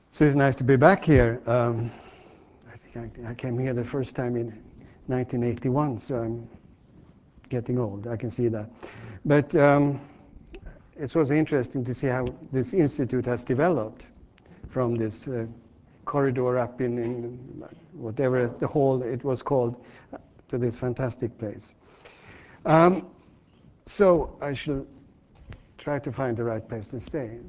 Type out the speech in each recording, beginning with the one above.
So it's nice to be back here. I think I came here the first time in 1981, so I'm getting old, I can see that. But it was interesting to see how this institute has developed from this corridor up in whatever the hall it was called to this fantastic place. So I shall try to find the right place to stay.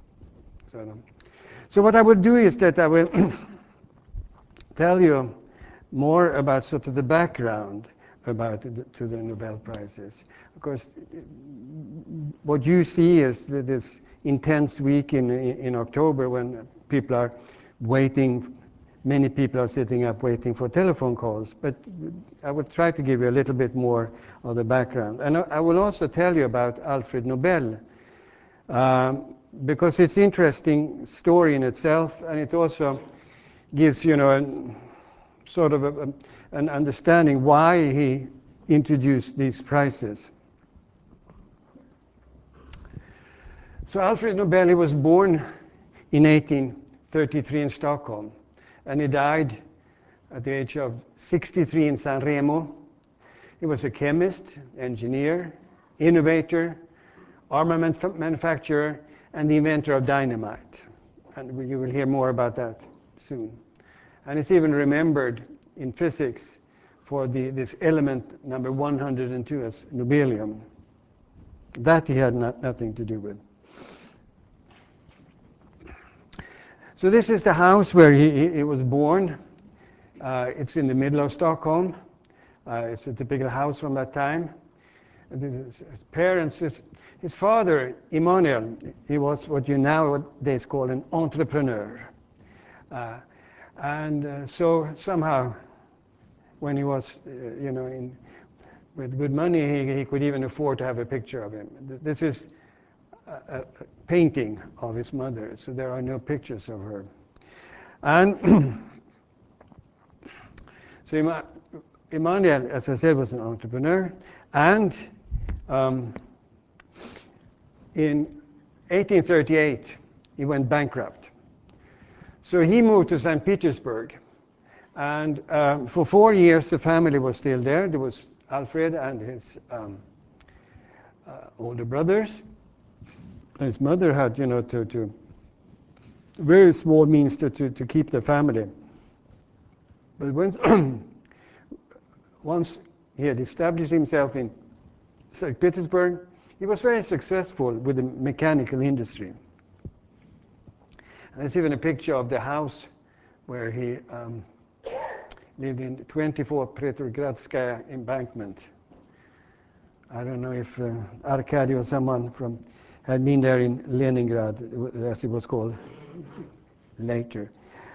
So what I will do is that I will tell you more about sort of the background about to the Nobel Prizes. Of course, what you see is this intense week in October when people are waiting, many people are sitting up waiting for telephone calls, but I will try to give you a little bit more of the background. And I will also tell you about Alfred Nobel, because it's an interesting story in itself, and it also gives, you know, sort of an understanding why he introduced these prizes. So Alfred Nobel, he was born in 1833 in Stockholm, and he died at the age of 63 in San Remo. He was a chemist, engineer, innovator, armament manufacturer, and the inventor of dynamite. And you will hear more about that soon. And it's even remembered in physics for this element number 102 as nobelium. That he had nothing to do with. So this is the house where he was born. It's in the middle of Stockholm. It's a typical house from that time. And his parents, his father, Immanuel, he was what you nowadays call an entrepreneur. So somehow, when he was, you know, with good money, he could even afford to have a picture of him. This is a painting of his mother, so there are no pictures of her. And so Immanuel, as I said, was an entrepreneur, and in 1838, he went bankrupt. So he moved to St. Petersburg, and for 4 years the family was still there. There was Alfred and his older brothers. His mother had, you know, to very small means to keep the family. But once he had established himself in St. Petersburg, he was very successful with the mechanical industry. And there's even a picture of the house where he lived in 24 Petrogradskaya embankment. I don't know if Arkady or someone had been there in Leningrad, as it was called later.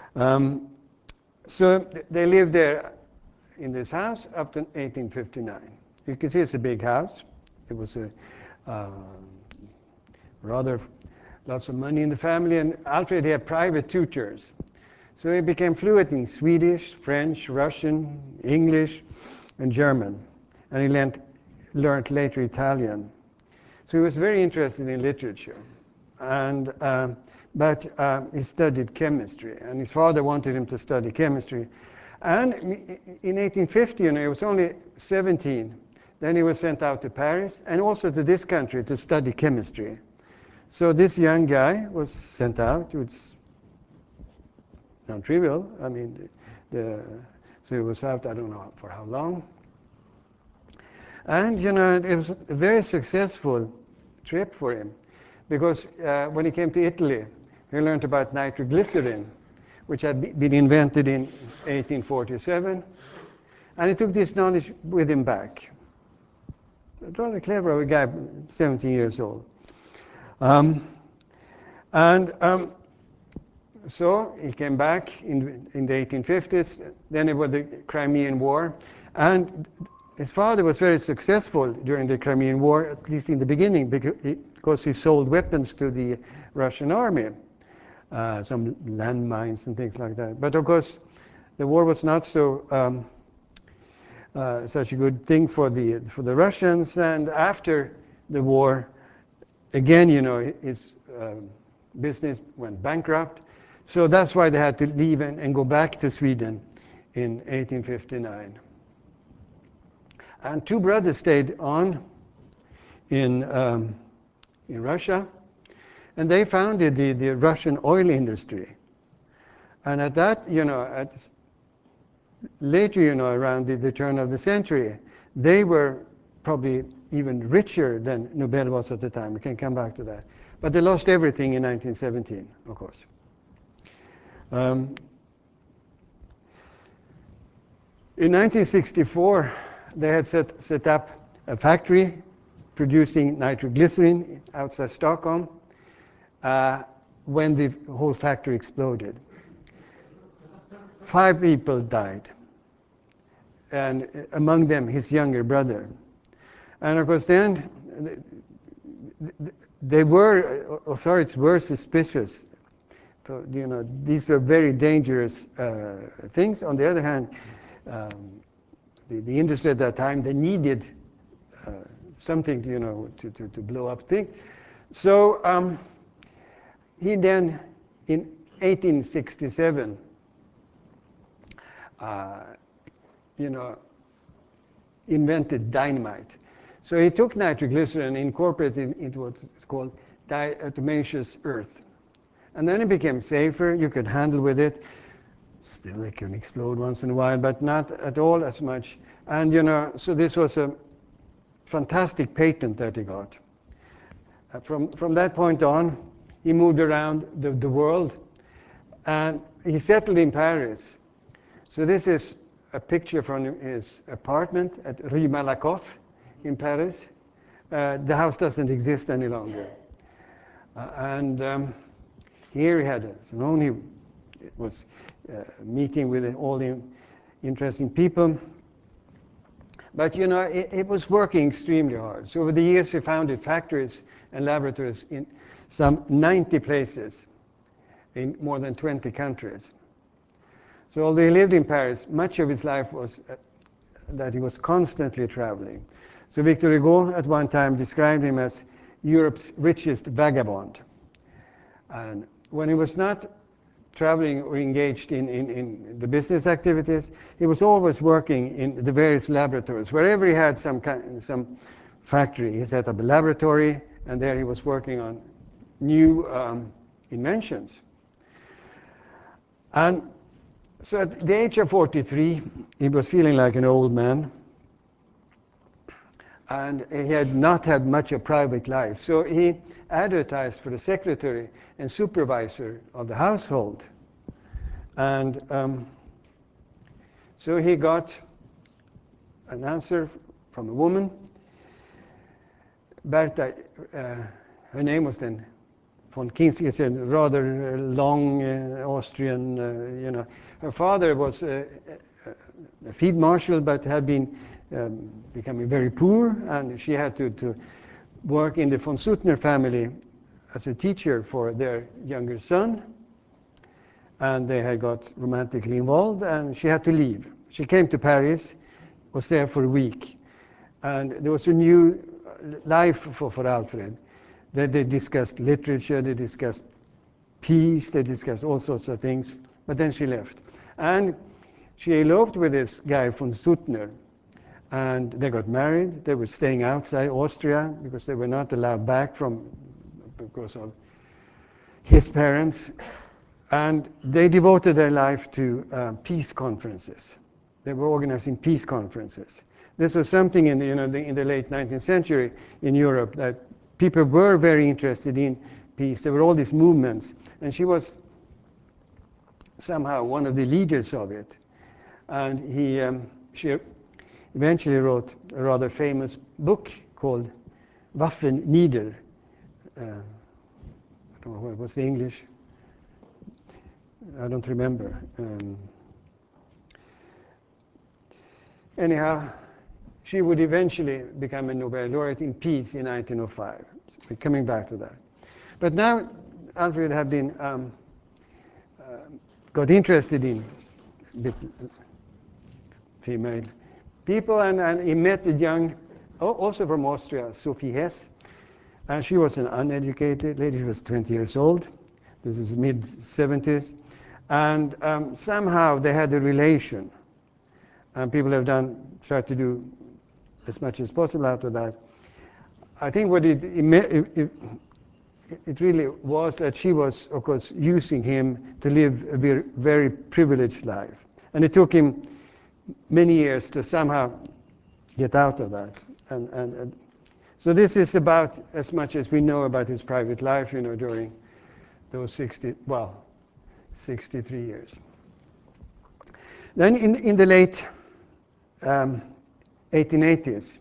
So they lived there in this house up to 1859. You can see it's a big house. It was rather lots of money in the family, and Alfred had private tutors. So he became fluent in Swedish, French, Russian, English, and German. And he learned later Italian. So he was very interested in literature. But he studied chemistry, and his father wanted him to study chemistry. And in 1850, you know, he was only 17. Then he was sent out to Paris and also to this country to study chemistry. So this young guy was sent out. It's non-trivial. I mean, so he was out, I don't know for how long. And, you know, it was a very successful trip for him, because when he came to Italy, he learned about nitroglycerin, which had been invented in 1847, and he took this knowledge with him back. Rather clever of a guy, 17 years old. So he came back in the 1850s. Then it was the Crimean War, and his father was very successful during the Crimean War, at least in the beginning, because he sold weapons to the Russian army, some landmines and things like that. But of course, the war was not so such a good thing for the Russians. And after the war, again, you know, his business went bankrupt. So that's why they had to leave and go back to Sweden in 1859. And two brothers stayed on in Russia, and they founded the Russian oil industry. And at that, later, around the turn of the century, they were probably even richer than Nobel was at the time. We can come back to that. But they lost everything in 1917, of course. In 1964, they had set up a factory producing nitroglycerin outside Stockholm when the whole factory exploded. 5 people died, and among them his younger brother. And of course then authorities were suspicious. So, these were very dangerous things. On the other hand, the industry at that time, they needed something, to blow up things. So he then, in 1867, invented dynamite. So he took nitroglycerin and incorporated it into what's called diatomaceous earth. And then it became safer, you could handle with it. Still, it can explode once in a while, but not at all as much. And, so this was a fantastic patent that he got. From that point on, he moved around the world, and he settled in Paris. So this is a picture from his apartment at Rue Malakoff in Paris. The house doesn't exist any longer. Here he had his own, he was meeting with all the interesting people. But it was working extremely hard. So over the years he founded factories and laboratories in some 90 places in more than 20 countries. So although he lived in Paris, much of his life was that he was constantly traveling. So Victor Hugo at one time described him as Europe's richest vagabond. And when he was not traveling or engaged in the business activities, he was always working in the various laboratories. Wherever he had some factory, he set up a laboratory, and there he was working on new inventions. And so at the age of 43, he was feeling like an old man, and he had not had much of private life. So he advertised for the secretary and supervisor of the household. And so he got an answer from a woman. Bertha, her name was then von Kinskis, a rather long Austrian, Her father was a field marshal, but had been becoming very poor, and she had to work in the von Suttner family as a teacher for their younger son. And they had got romantically involved, and she had to leave. She came to Paris, was there for a week, and there was a new life for Alfred. They discussed literature, they discussed peace, they discussed all sorts of things, but then she left. And she eloped with this guy von Suttner, and they got married. They were staying outside Austria because they were not allowed back because of his parents. And they devoted their life to peace conferences. They were organizing peace conferences. This was something in the late 19th century in Europe that people were very interested in peace. There were all these movements, and she was somehow one of the leaders of it. And she eventually wrote a rather famous book called Waffen nieder. I don't know what's the English. I don't remember. Anyhow, she would eventually become a Nobel laureate in peace in 1905. So we're coming back to that. But now Alfred had been got interested in female people, and he met a young, also from Austria, Sophie Hess. And she was an uneducated lady. She was 20 years old. This is mid-70s. And somehow they had a relation. And people have tried to do as much as possible out of that. I think what it really was that she was, of course, using him to live a very, very privileged life. And it took him many years to somehow get out of that. And so this is about as much as we know about his private life, during those 63 years. Then in the late 1880s,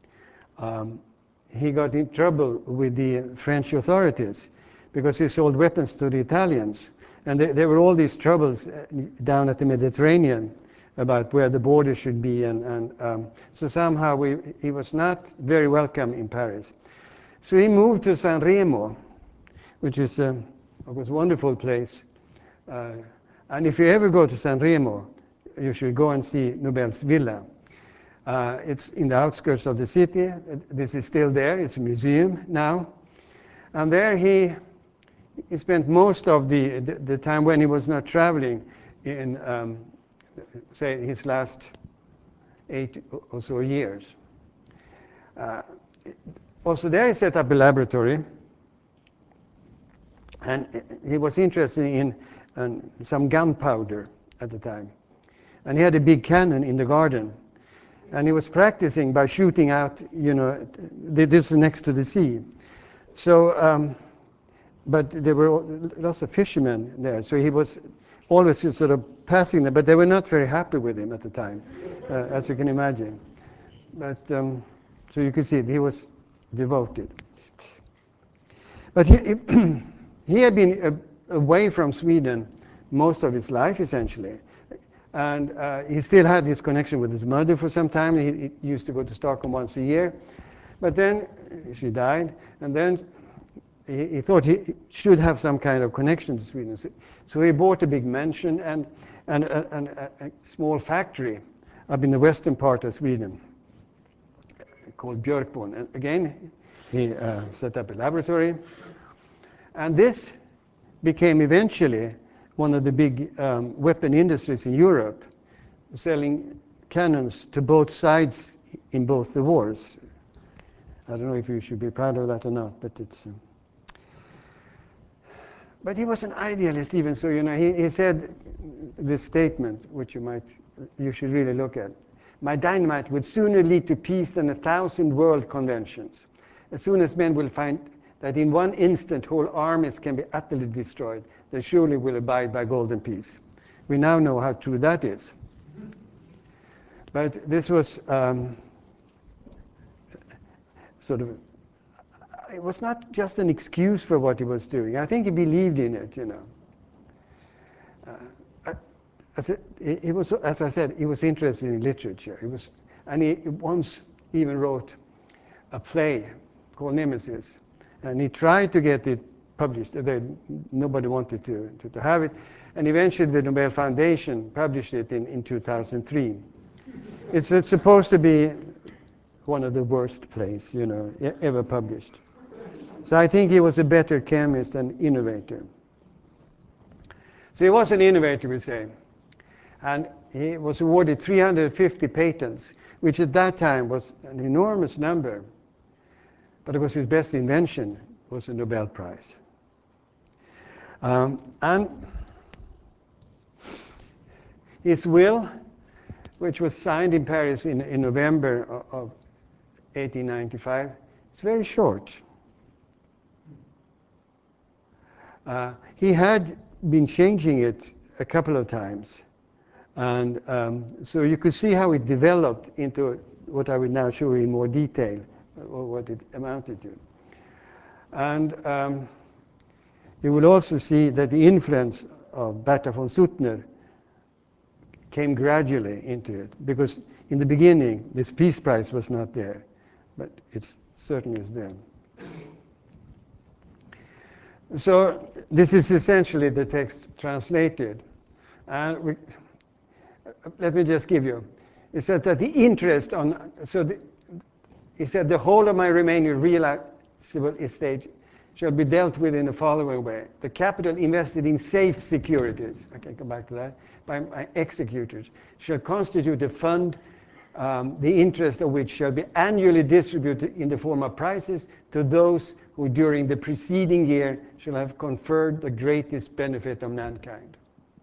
he got in trouble with the French authorities because he sold weapons to the Italians. And there were all these troubles down at the Mediterranean about where the border should be. So somehow he was not very welcome in Paris. So he moved to San Remo, which is a wonderful place. And if you ever go to San Remo, you should go and see Nobel's villa. It's in the outskirts of the city. This is still there. It's a museum now. And there he spent most of the time when he was not traveling in, say, his last 8 or so years. Also there he set up a laboratory. And he was interested in some gunpowder at the time. And he had a big cannon in the garden. And he was practicing by shooting out, this is next to the sea. So, but there were lots of fishermen there. So he was always sort of passing them, but they were not very happy with him at the time, as you can imagine. But, so you can see he was devoted. But he had been away from Sweden most of his life, essentially. And he still had this connection with his mother for some time. He used to go to Stockholm once a year. But then she died, and then he thought he should have some kind of connection to Sweden. So he bought a big mansion and a small factory up in the western part of Sweden called Björkborn. And again, he set up a laboratory. And this became eventually one of the big weapon industries in Europe, selling cannons to both sides in both the wars. I don't know if you should be proud of that or not, but it's... But he was an idealist even, so he said this statement, which you should really look at. My dynamite would sooner lead to peace than 1,000 world conventions. As soon as men will find that in one instant whole armies can be utterly destroyed, they surely will abide by golden peace. We now know how true that is. But this was sort of, it was not just an excuse for what he was doing. I think he believed in it, He was, as I said, he was interested in literature. And he once even wrote a play called Nemesis. And he tried to get it published. Nobody wanted to have it. And eventually the Nobel Foundation published it in 2003. It's supposed to be one of the worst plays, ever published. So I think he was a better chemist and innovator. So he was an innovator, we say. And he was awarded 350 patents, which at that time was an enormous number. But it was his best invention, was a Nobel Prize. And his will, which was signed in Paris in November of 1895, it's very short. He had been changing it a couple of times. And so you could see how it developed into what I will now show you in more detail, or what it amounted to. And you will also see that the influence of Bertha von Suttner came gradually into it, because in the beginning this Peace Prize was not there, but it certainly is there. So this is essentially the text translated. And let me just give you. It says that the interest on, he said the whole of my remaining realizable estate shall be dealt with in the following way. The capital invested in safe securities, I can come back to that, by executors, shall constitute a fund, the interest of which shall be annually distributed in the form of prizes to those who during the preceding year shall have conferred the greatest benefit on mankind.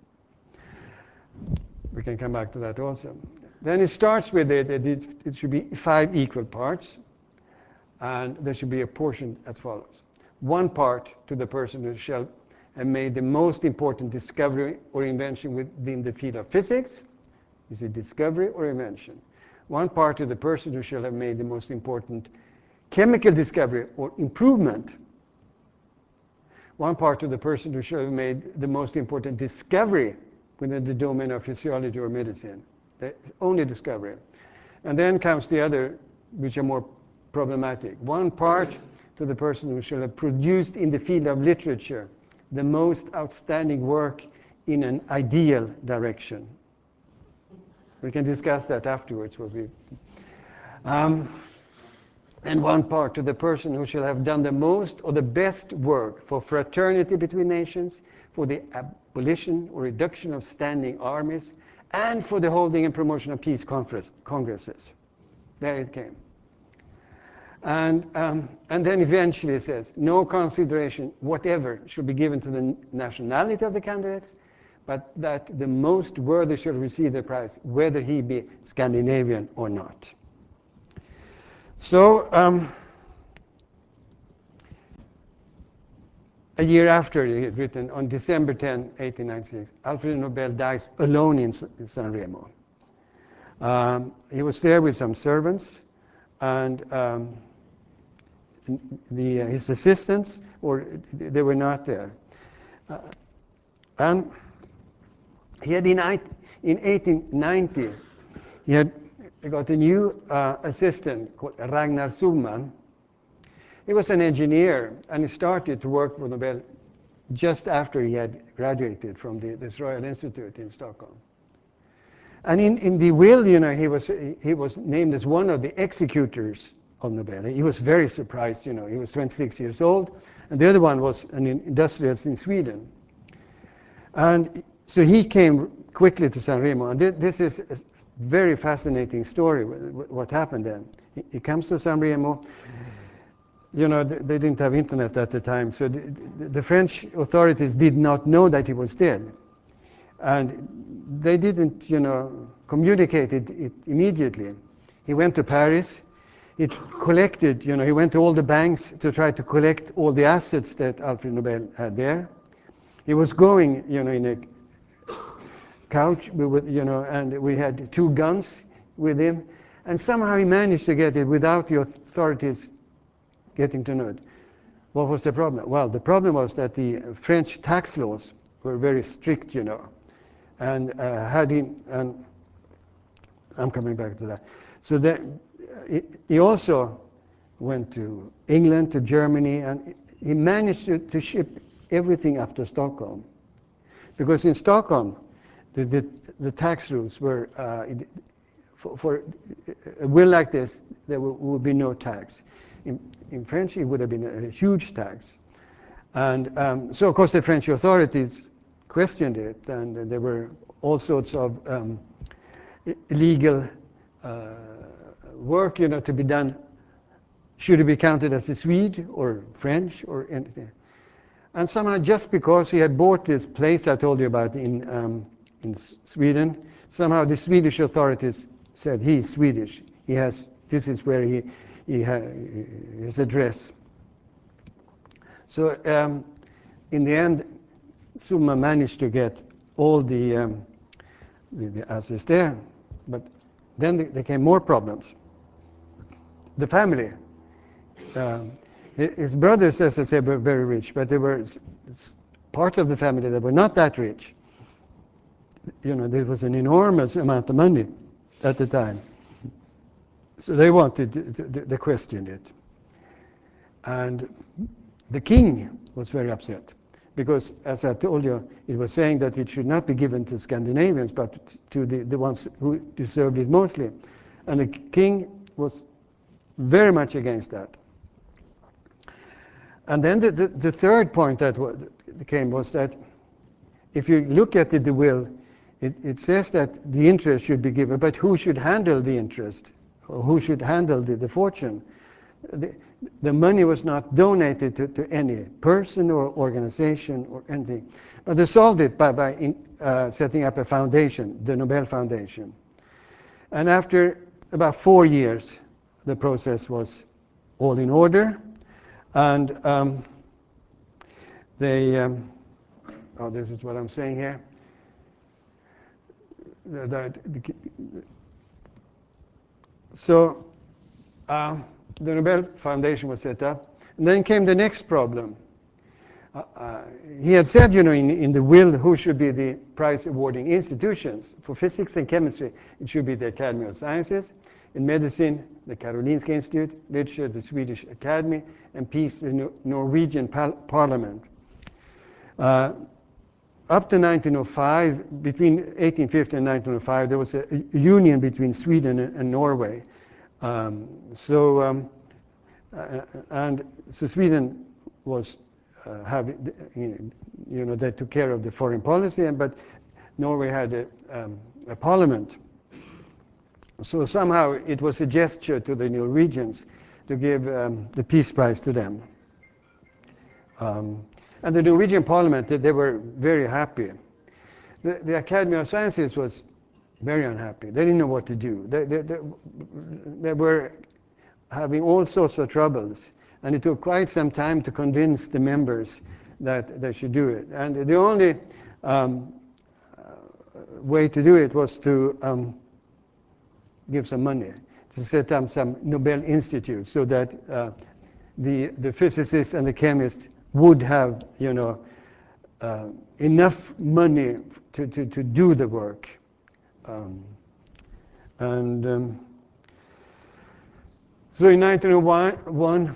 We can come back to that also. Then it starts with it should be 5 equal parts, and there should be a portion as follows. 1 part to the person who shall have made the most important discovery or invention within the field of physics. Is it discovery or invention? 1 part to the person who shall have made the most important chemical discovery or improvement. 1 part to the person who shall have made the most important discovery within the domain of physiology or medicine. The only discovery. And then comes the other, which are more problematic. 1 part to the person who shall have produced in the field of literature the most outstanding work in an ideal direction. We can discuss that afterwards. And 1 part to the person who shall have done the most or the best work for fraternity between nations, for the abolition or reduction of standing armies, and for the holding and promotion of peace congresses. There it came. And then eventually it says, no consideration whatever should be given to the nationality of the candidates, but that the most worthy shall receive the prize, whether he be Scandinavian or not. So, a year after he had written, on December 10, 1896, Alfred Nobel dies alone in San Remo. He was there with some servants, and his assistants, or they were not there. And he had in 1890, he had got a new assistant called Ragnar Summan. He was an engineer, and he started to work for Nobel just after he had graduated from this Royal Institute in Stockholm. And in the will, you know, he was named as one of the executors of Nobel. He was very surprised, you know. He was 26 years old, and the other one was an industrialist in Sweden. And so he came quickly to San Remo, and this is a very fascinating story, what happened then. He comes to San Remo. You know, they didn't have internet at the time, so the French authorities did not know that he was dead. And they didn't, you know, communicate it immediately. He went to Paris. He collected, you know, he went to all the banks to try to collect all the assets that Alfred Nobel had there. He was going, you know, in a couch, you know, and we had 2 guns with him. And somehow he managed to get it without the authorities getting to know it. What was the problem? Well, the problem was that the French tax laws were very strict, you know, and and I'm coming back to that. So he also went to England, to Germany, and he managed to ship everything up to Stockholm. Because in Stockholm, the tax rules were, for a will like this, there would be no tax. In French, it would have been a huge tax. And so, of course, the French authorities questioned it, and there were all sorts of illegal work, you know, to be done. Should it be counted as a Swede or French or anything? And somehow, just because he had bought this place I told you about in Sweden, somehow the Swedish authorities said he's Swedish. This is where his address. So in the end, Summa managed to get all the assets there, but then there came more problems. The family, his brothers, as I said, were very rich, but there were part of the family that were not that rich. You know, there was an enormous amount of money at the time. So they they questioned it. And the king was very upset because, as I told you, it was saying that it should not be given to Scandinavians, but to the ones who deserved it mostly. And the king was very much against that. And then the third point that came was that if you look at the will, it says that the interest should be given, but who should handle the interest? Or who should handle the fortune? The money was not donated to any person or organization or anything. But they solved it by setting up a foundation, the Nobel Foundation. And after about 4 years, the process was all in order. And this is what I'm saying here. So the Nobel Foundation was set up. And then came the next problem. He had said, in the will, who should be the prize awarding institutions. For physics and chemistry, it should be the Academy of Sciences. In medicine, the Karolinska Institute. Literature, the Swedish Academy. And peace, the Norwegian Parliament. Up to 1905, between 1850 and 1905, there was a union between Sweden and Norway. So Sweden was having, they took care of the foreign policy, but Norway had a parliament. So somehow it was a gesture to the Norwegians to give the Peace Prize to them. And the Norwegian Parliament, they were very happy. The Academy of Sciences was very unhappy. They didn't know what to do. They were having all sorts of troubles. And it took quite some time to convince the members that they should do it. And the only way to do it was to give some money, to set up some Nobel Institute so that the physicists and the chemists would have, enough money to do the work. So in 1901,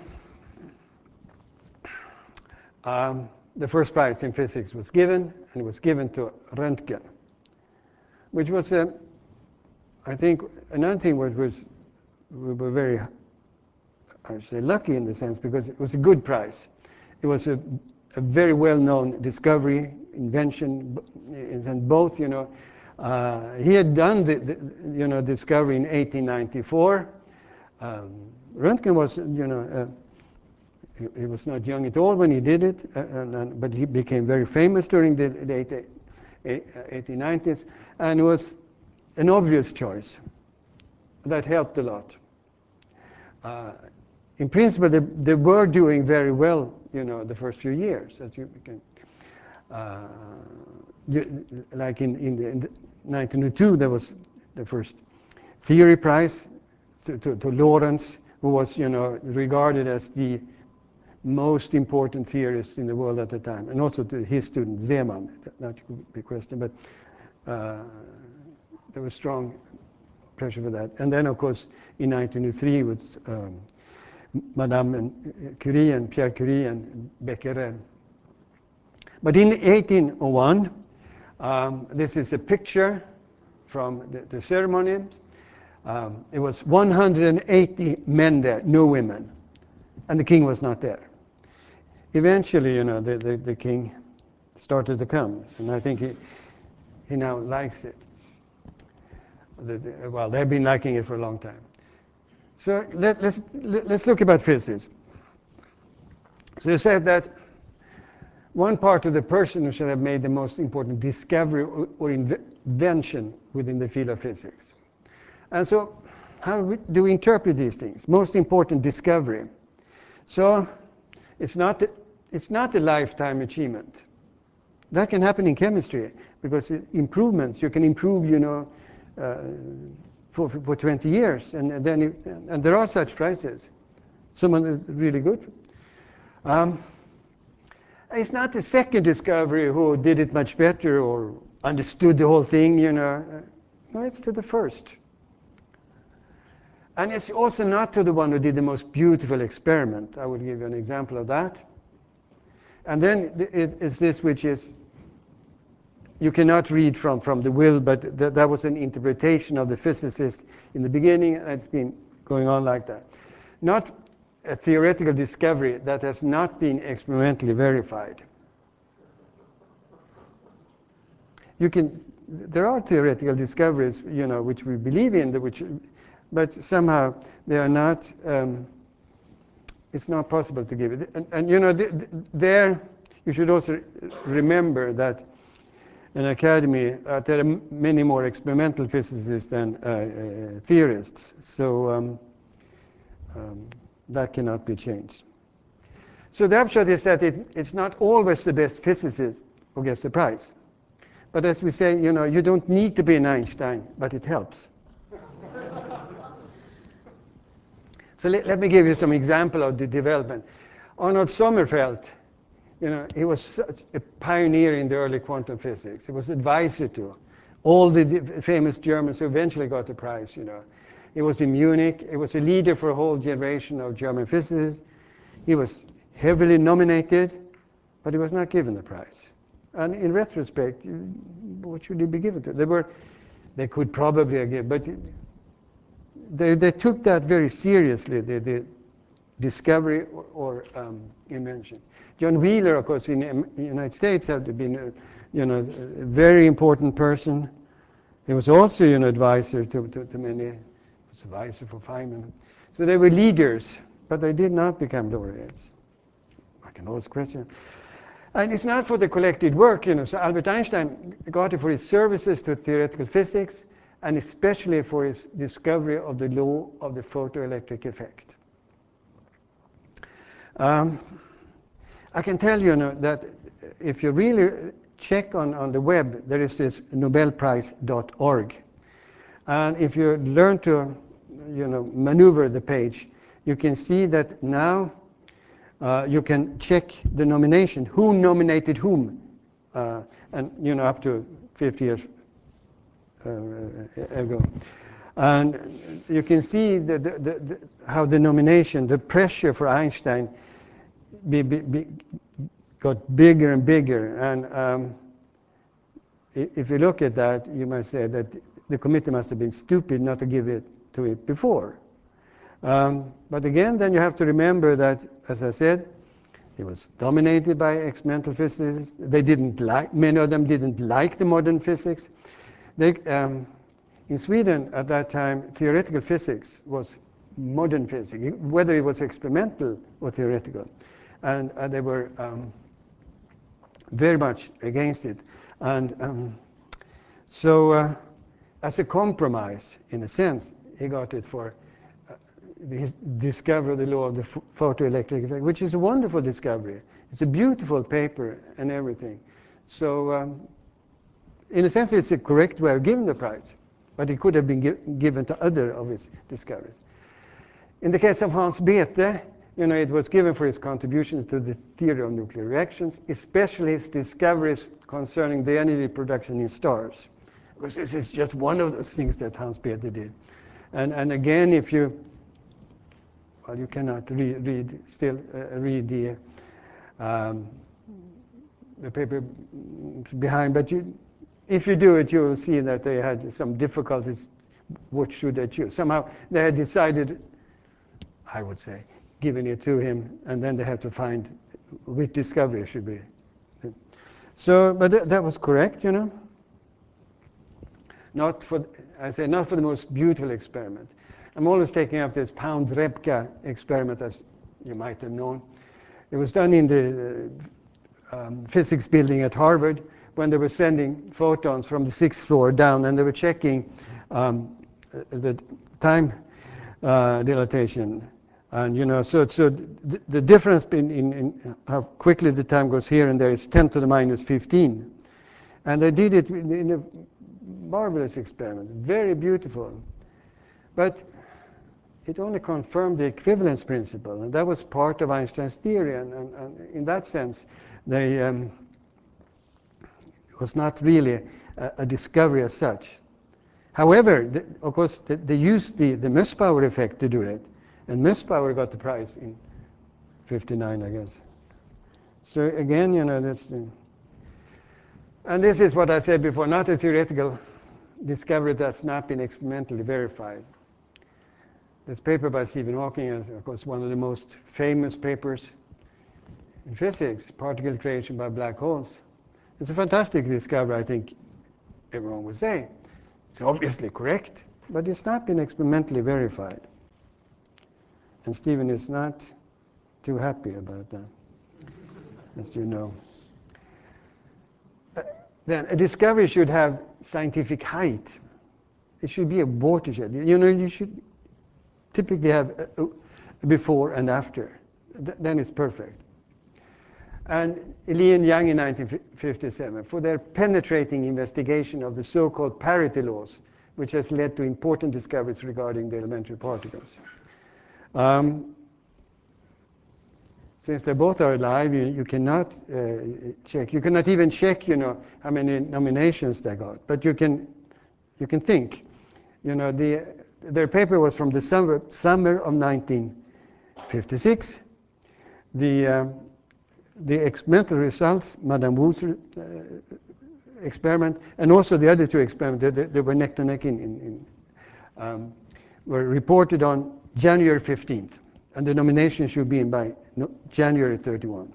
the first prize in physics was given, and it was given to Röntgen, which was, I think, another thing we were very, I should say, lucky in the sense, because it was a good prize. It was a very well-known discovery, invention, and both, he had done the discovery in 1894. Röntgen was, he was not young at all when he did it, but he became very famous during the late 1890s, and it was an obvious choice. That helped a lot. In principle, they were doing very well, the first few years. As you can, like in 1902, there was the first theory prize to Lorentz, who was, regarded as the most important theorist in the world at the time, and also to his student Zeeman. That could be a question, but there was strong pressure for that. And then, of course, in 1903, with Madame Curie and Pierre Curie and Becquerel. But in 1801, this is a picture from the ceremony. It was 180 men there, no women, and the king was not there. Eventually, the king started to come, and I think he now likes it. Well, they've been liking it for a long time. So let's look about physics. So you said that one part of the person who should have made the most important discovery or invention within the field of physics. And so how do we interpret these things? Most important discovery. So it's not a lifetime achievement. That can happen in chemistry, because improvements, you can improve, for 20 years, and there are such prizes. Someone is really good. It's not the second discovery who did it much better or understood the whole thing, No, it's to the first. And it's also not to the one who did the most beautiful experiment. I will give you an example of that. And then it's this, which is, you cannot read from the will, but that was an interpretation of the physicist in the beginning, and it's been going on like that. Not a theoretical discovery that has not been experimentally verified. There are theoretical discoveries, which we believe in, but somehow they are not. It's not possible to give it. And there you should also remember that in academy there are many more experimental physicists than theorists. So that cannot be changed. So the upshot is that it's not always the best physicist who gets the prize. But as we say, you don't need to be an Einstein, but it helps. So let me give you some example of the development. Arnold Sommerfeld, he was such a pioneer in the early quantum physics. He was advisor to all the famous Germans who eventually got the prize. He was in Munich. He was a leader for a whole generation of German physicists. He was heavily nominated, but he was not given the prize. And in retrospect, what should he be given to? They could probably have given, but they took that very seriously, the discovery or invention. John Wheeler, of course, in the United States had been a very important person. He was also an advisor to many. He was advisor for Feynman. So they were leaders, but they did not become laureates. I can always question. And it's not for the collected work, So Albert Einstein got it for his services to theoretical physics, and especially for his discovery of the law of the photoelectric effect. I can tell you that if you really check on the web, there is this nobelprize.org. And if you learn to maneuver the page, you can see that now you can check the nomination, who nominated whom, and up to 50 years ago. And you can see how the nomination, the pressure for Einstein got bigger and bigger. And if you look at that, you might say that the committee must have been stupid not to give it to it before. But again, then you have to remember that, as I said, it was dominated by experimental physicists. Many of them didn't like the modern physics. In Sweden at that time, theoretical physics was modern physics, whether it was experimental or theoretical. And they were very much against it. And so as a compromise, in a sense, he got it for he discovered the law of the photoelectric effect, which is a wonderful discovery. It's a beautiful paper and everything. So in a sense, it's a correct way of giving the prize, but it could have been given to other of his discoveries. In the case of Hans Bethe, it was given for his contributions to the theory of nuclear reactions, especially his discoveries concerning the energy production in stars. Because this is just one of those things that Hans Bethe did. And again, if you cannot read the paper behind, but if you do it, you will see that they had some difficulties. What should they choose? Somehow they had decided, I would say, giving it to him, and then they have to find which discovery should be. So, but that was correct, Not for the most beautiful experiment. I'm always taking up this Pound-Rebka experiment, as you might have known. It was done in the physics building at Harvard when they were sending photons from the 6th floor down, and they were checking the time dilatation. And so the difference in how quickly the time goes here and there is 10 to the minus 15. And they did it in a marvelous experiment, very beautiful. But it only confirmed the equivalence principle, and that was part of Einstein's theory. And in that sense, it was not really a discovery as such. However, of course, they used the Mössbauer effect to do it, and Mössbauer got the prize in '59, I guess. So again, that's and this is what I said before, not a theoretical discovery that's not been experimentally verified. This paper by Stephen Hawking is, of course, one of the most famous papers in physics, particle creation by black holes. It's a fantastic discovery, I think everyone would say. It's obviously correct, but it's not been experimentally verified. And Stephen is not too happy about that, as you know. Then a discovery should have scientific height. It should be a watershed. You know, you should typically have a before and after. Then it's perfect. And Lee and Young in 1957, for their penetrating investigation of the so-called parity laws, which has led to important discoveries regarding the elementary particles. Since they both are alive, you cannot check. You cannot even check, you know, how many nominations they got. But you can think. You know, their paper was from the summer of 1956. The experimental results, Madame Wu's experiment, and also the other two experiments, they were neck to neck were reported on January 15th. And the nomination should be in by January 31.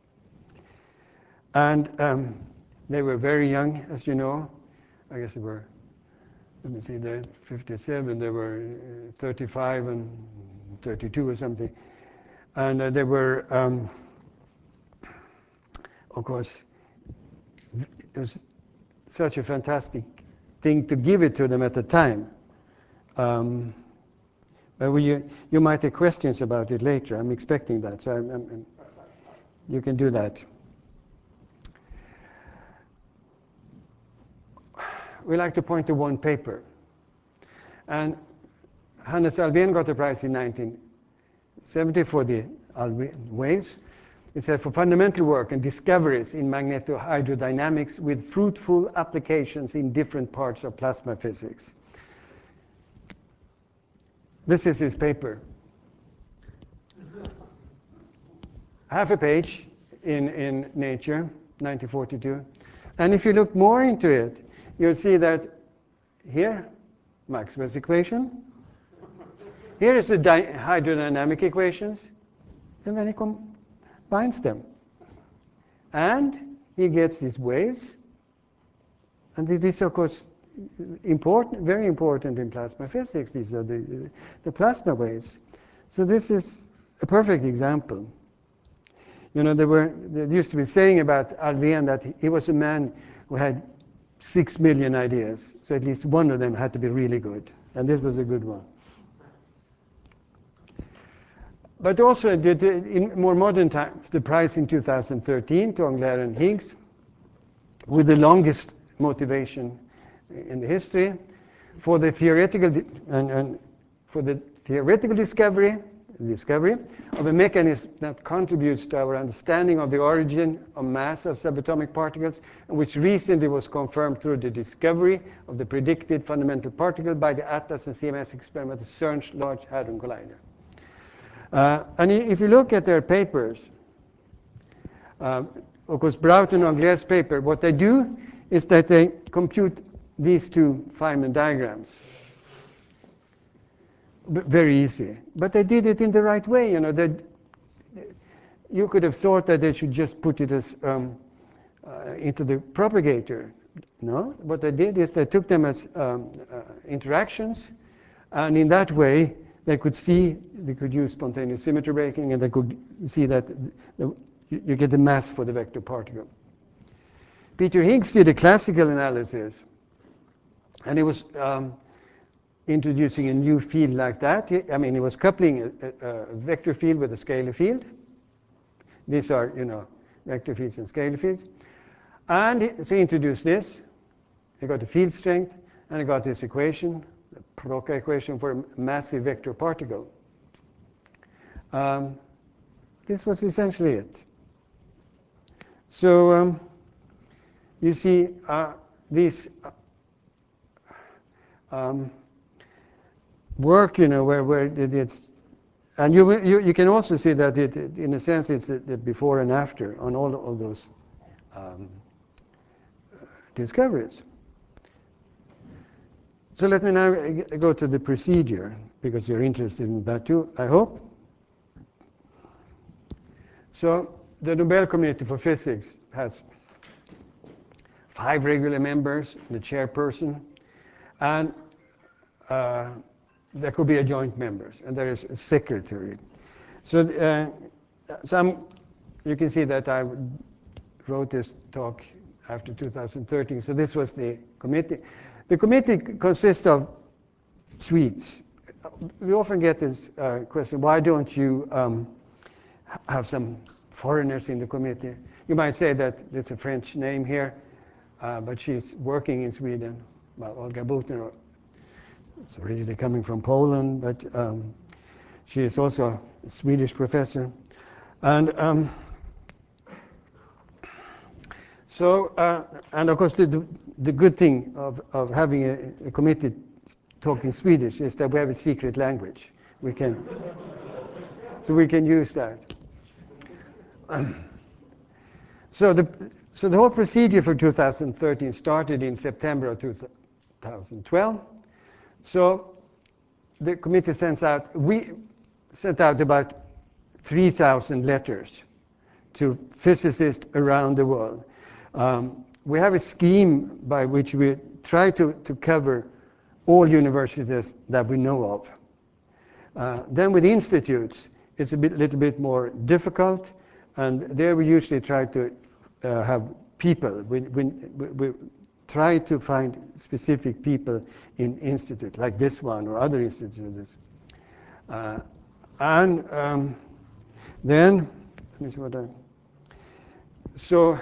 And they were very young, as you know. I guess they were, let me see, they're 57, they were 35 and 32 or something. And they were, of course, it was such a fantastic thing to give it to them at the time. But you might have questions about it later. I'm expecting that, so you can do that. We like to point to one paper. And Hannes Alfvén got the prize in 1970 for the Alfvén waves. It said, for fundamental work and discoveries in magnetohydrodynamics with fruitful applications in different parts of plasma physics. This is his paper. Half a page in Nature, 1942. And if you look more into it, you'll see that here, Maxwell's equation. Here is the hydrodynamic equations. And then he combines them. And he gets these waves. And it is, of course, important, very important in plasma physics. These are the plasma waves. So this is a perfect example. You know, they used to be saying about Alfvén that he was a man who had 6 million ideas. So at least one of them had to be really good. And this was a good one. But also, in more modern times, the prize in 2013 to Englert and Higgs, with the longest motivation in the history, for the theoretical discovery of a mechanism that contributes to our understanding of the origin of mass of subatomic particles, and which recently was confirmed through the discovery of the predicted fundamental particle by the ATLAS and CMS experiment at CERN's Large Hadron Collider. And if you look at their papers, of course, Broughton and Englert's paper, what they do is that they compute these two Feynman diagrams. Very easy. But they did it in the right way. You know, you could have thought that they should just put it as into the propagator. No, what they did is they took them as interactions, and in that way they could use spontaneous symmetry breaking, and they could see that you get the mass for the vector particle. Peter Higgs did a classical analysis, and he was introducing a new field like that. He was coupling a vector field with a scalar field. These are, you know, vector fields and scalar fields. And so he introduced this. He got the field strength, and he got this equation, the Procca equation for a massive vector particle. This was essentially it. So you see these work, you know, where it's, and you can also see that it, in a sense, it's the before and after on all of those discoveries. So let me now go to the procedure, because you're interested in that too, I hope. So the Nobel Committee for Physics has 5 regular members, the chairperson, and there could be a joint members, and there is a secretary. So, you can see that I wrote this talk after 2013. So this was the committee. The committee consists of Swedes. We often get this question, why don't you have some foreigners in the committee? You might say that it's a French name here, but she's working in Sweden. Well, Olga Butner, it's originally coming from Poland, but she is also a Swedish professor. And and of course, the good thing of having a committee talking Swedish is that we have a secret language. So we can use that. So the whole procedure for 2013 started in September of 2012. So the committee we sent out about 3,000 letters to physicists around the world. We have a scheme by which we try to cover all universities that we know of. Then with institutes, it's a little bit more difficult, and there we usually try to have people. We try to find specific people in institute, like this one or other institutes. Then, let me see what so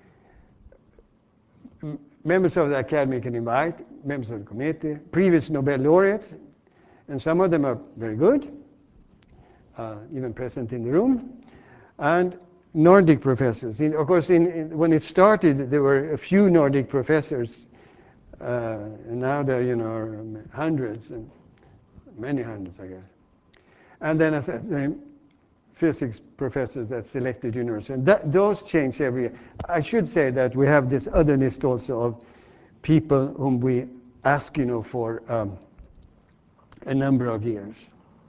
members of the Academy can invite members of the committee, previous Nobel laureates, and some of them are very good, even present in the room, and Nordic professors. Of course, when it started, there were a few Nordic professors, and now there are hundreds, and many hundreds, I guess. And then, as I said, physics professors that selected university. And those change every year. I should say that we have this other list also of people whom we ask, for a number of years.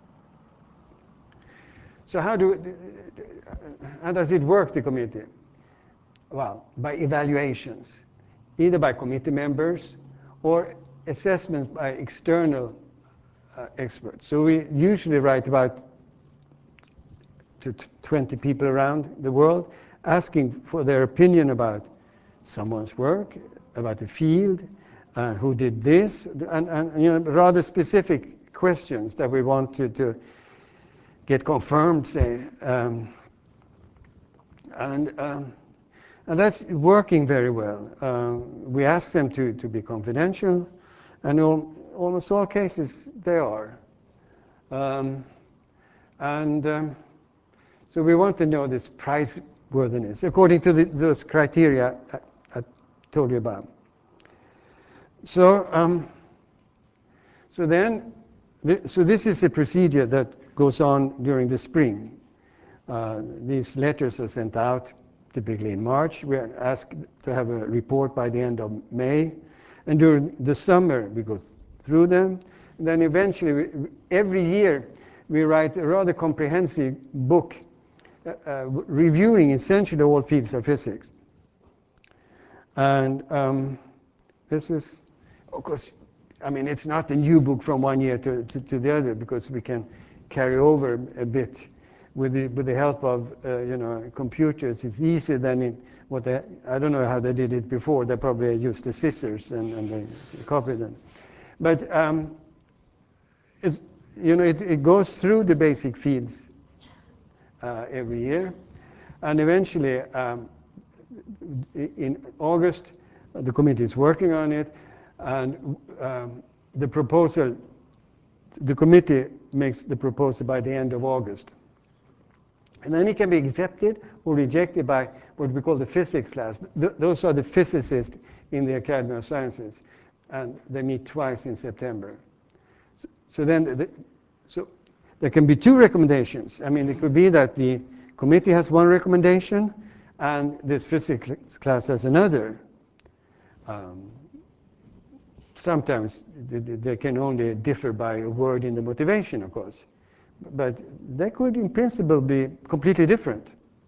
So how does it work, the committee? Well, by evaluations, either by committee members or assessments by external experts. So we usually write about to 20 people around the world, asking for their opinion about someone's work, about the field, who did this, and rather specific questions that we want to get confirmed, say. And that's working very well. We ask them to be confidential, and in almost all cases they are. So we want to know this price-worthiness according to those criteria I told you about. So this is a procedure that goes on during the spring. These letters are sent out typically in March. We are asked to have a report by the end of May. And during the summer, we go through them. And then eventually, every year, we write a rather comprehensive book reviewing essentially all fields of physics. And this is, of course, it's not a new book from one year to the other, because we can carry over a bit with the help of computers. It's easier than in I don't know how they did it before. They probably used the scissors and they copied them. But it goes through the basic fields every year, and eventually in August the committee is working on it, and the committee makes the proposal by the end of August. And then it can be accepted or rejected by what we call the physics class. Those are the physicists in the Academy of Sciences, and they meet twice in September. So then there can be 2 recommendations. It could be that the committee has one recommendation and this physics class has another. sometimes they can only differ by a word in the motivation, of course. But they could, in principle, be completely different.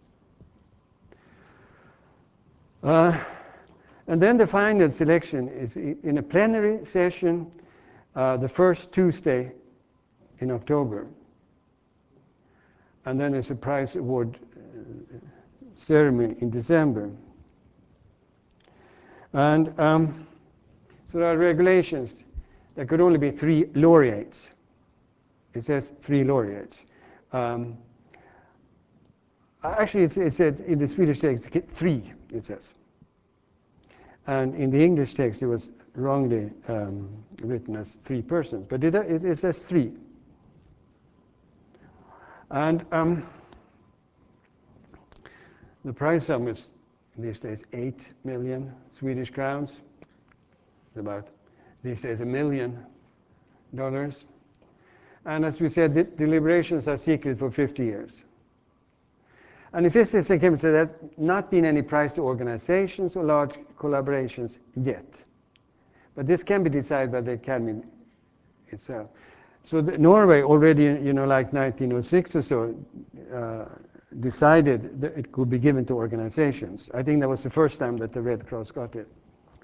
And then the final selection is in a plenary session the first Tuesday in October. And then there's a prize award ceremony in December. And so there are regulations. There could only be 3 laureates. It says 3 laureates. Actually, it said in the Swedish text 3, it says. And in the English text, it was wrongly written as 3 persons. But it says 3. And the prize sum is, in these days, 8 million Swedish crowns. It's about, these days, $1 million. And as we said, deliberations are secret for 50 years. And in physics and chemistry, there has not been any prize to organizations or large collaborations yet. But this can be decided by the Academy itself. So Norway already, like 1906 or so, decided that it could be given to organizations. I think that was the first time that the Red Cross got it.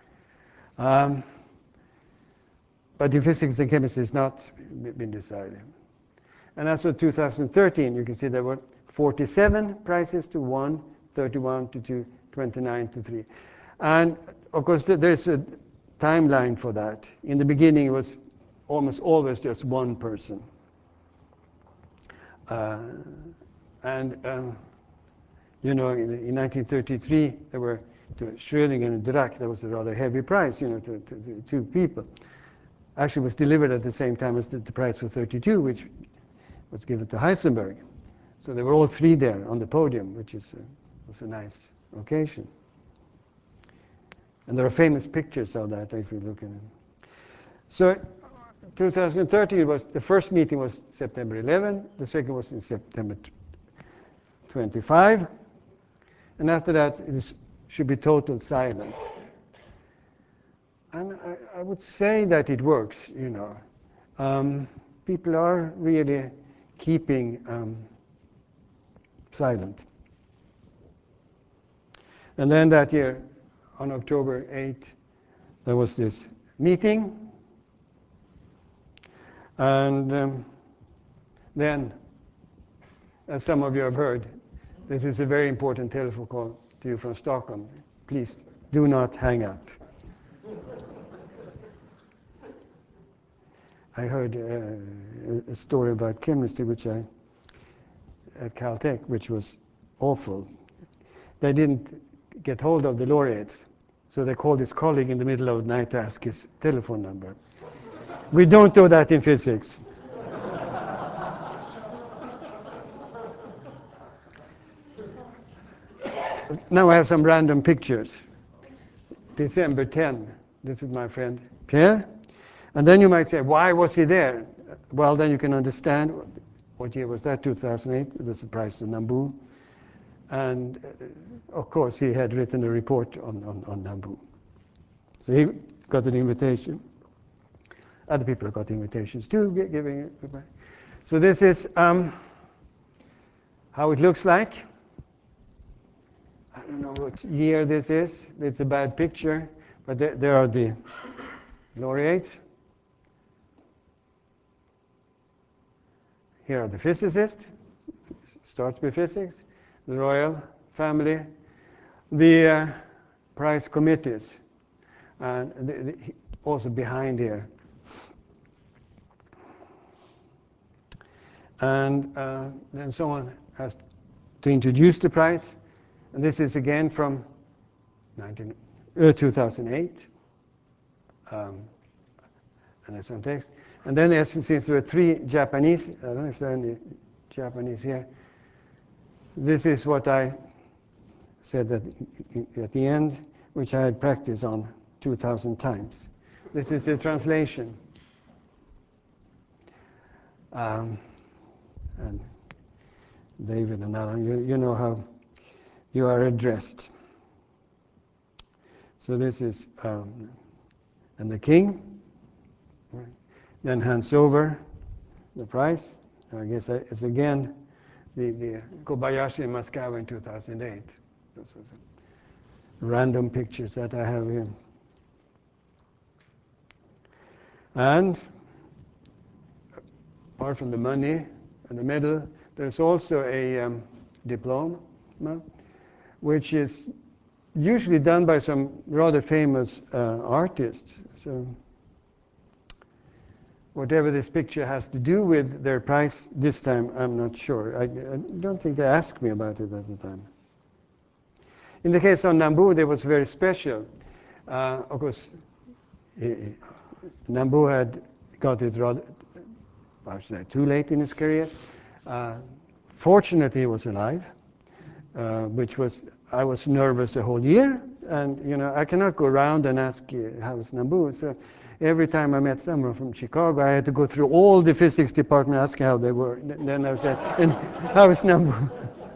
But in physics and chemistry, it's not been decided. And as of 2013, you can see there were 47 prizes to 1, 31 to 2, 29 to 3. And of course, there's a timeline for that. In the beginning, it was almost always just one person. In 1933, there were to Schrödinger and Dirac, that was a rather heavy prize, to 2 people. Actually, was delivered at the same time as the prize for 32, which was given to Heisenberg. So they were all 3 there on the podium, which was a nice occasion. And there are famous pictures of that if you look at them. So 2013 was, the first meeting was September 11, the second was in September 25, and after that it should be total silence. And I would say that it works, people are really keeping silent. And then that year, on October 8th, there was this meeting. And then, as some of you have heard, this is a very important telephone call to you from Stockholm. Please do not hang up. I heard a story about chemistry, at Caltech, which was awful. They didn't get hold of the laureates, so they called his colleague in the middle of the night to ask his telephone number. We don't do that in physics. Now I have some random pictures. December 10, this is my friend Pierre. And then you might say, why was he there? Well, then you can understand, what year was that, 2008, it was the prize to Nambu. And of course, he had written a report on Nambu. So he got an invitation. Other people have got invitations too, giving it goodbye. So this is how it looks like. I don't know what year this is. It's a bad picture, but there are the laureates. Here are the physicists. Starts with physics. The royal family. The prize committees. And also behind here. And then someone has to introduce the prize. And this is again from 2008. And there's some text. And then since there were 3 Japanese, I don't know if there are any Japanese here. This is what I said at the end, which I had practiced on 2,000 times. This is the translation. And David and Alan, you know how you are addressed. So this is, and the king, then hands over the prize. I guess it's again the Kobayashi and Masukawa in 2008. Those are some random pictures that I have here. And apart from the money and the medal, there's also a diploma, which is usually done by some rather famous artists. So whatever this picture has to do with their prize this time, I'm not sure. I don't think they asked me about it at the time. In the case of Nambu, it was very special. Of course, Nambu had got it rather, I should say, too late in his career. Fortunately, he was alive, which was, I was nervous the whole year. And, you know, I cannot go around and ask, how's Nambu? So every time I met someone from Chicago, I had to go through all the physics department asking how they were. Then I said, and how is Nambu?